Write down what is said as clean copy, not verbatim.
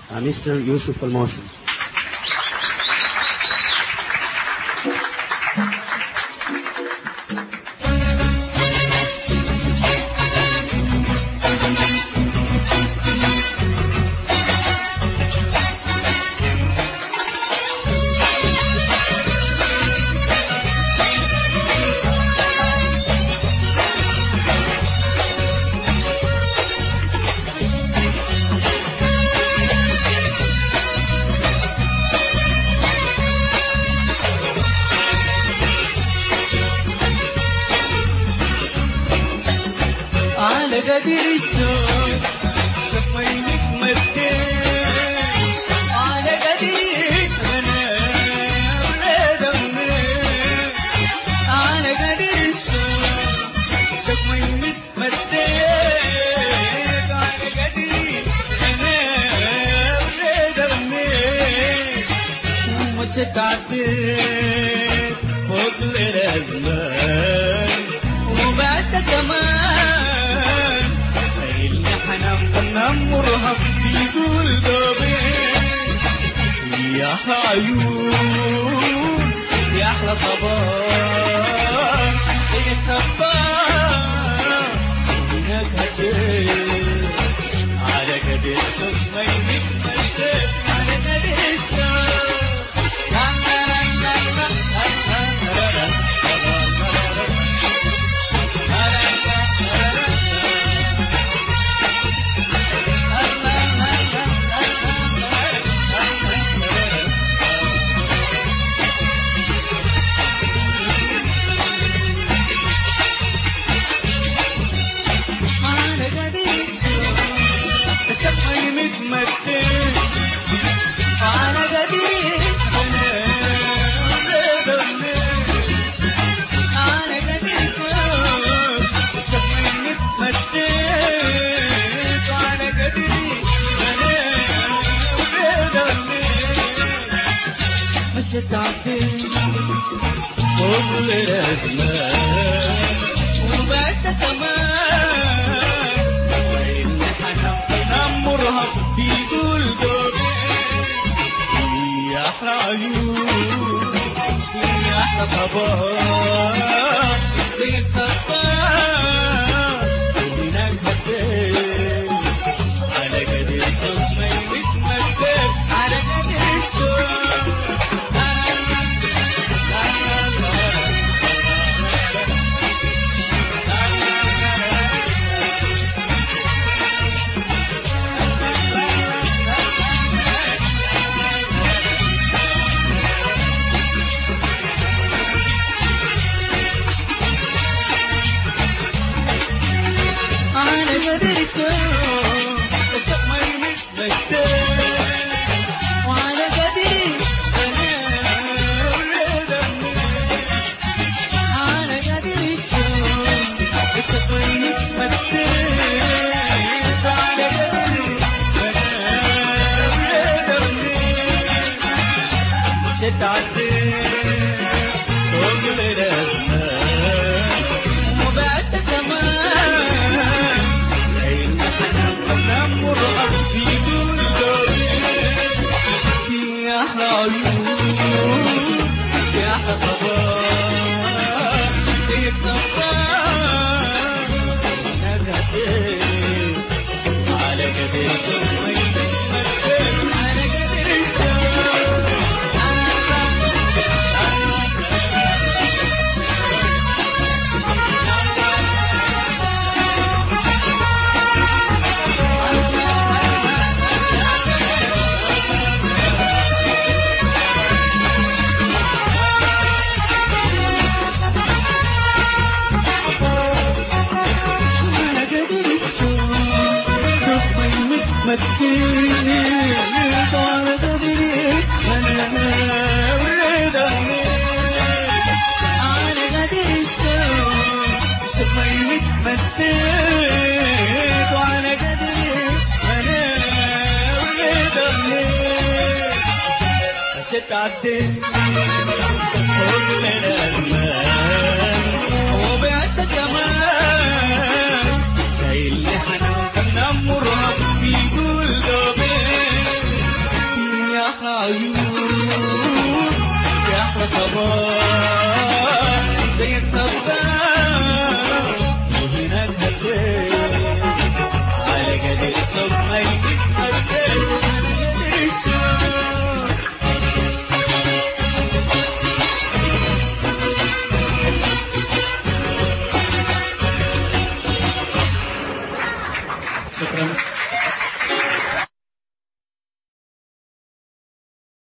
Mr. Yusuf Al-Mohsen. على قدر الشوق شفينك مرتين على قدرك أنا ولاد أمي على قدر الشوق شفينك مرتين على قدرك أنا ولاد أمي ومشيت عديت فوق الأزمان وبعد كمان شايلني حنان مرهف في قلبي يا أحلى عيون يا أحلى صباح يا صباح هناك هديت على قد الشوق ما يتمشى على قد الشوق مشيت عديت فوق الأزمان وبعدت كمان وإني حنان مرهف في قلبي يا أحلى عيون يا أحلى صباح يا صباح وهناك هديت على قد الشوق ما يتمكن على قد الشوق على قدر الشوق الشوق ما يتمكن وعلى قدري أنا ولاد أمي على قدر الشوق الشوق ما يتمكن وعلى قدري أنا ولاد أمي مشيت عديت فوق الأزمان وبعدت كمان مرهف في قلبي يا أحلى عيون يا أحلى صباح يا صباح نغديت على قد الشوق ما يتمكن على قد الشوق مديت على قدري أنا ولاد أمي على قدر الشوق شفيني مديت على قدري أنا ولاد أمي مشيت عديت فوق الأزمان وبعدت كمان جايلي حنان مرهف في قلبي العيون، يا أحلى صباح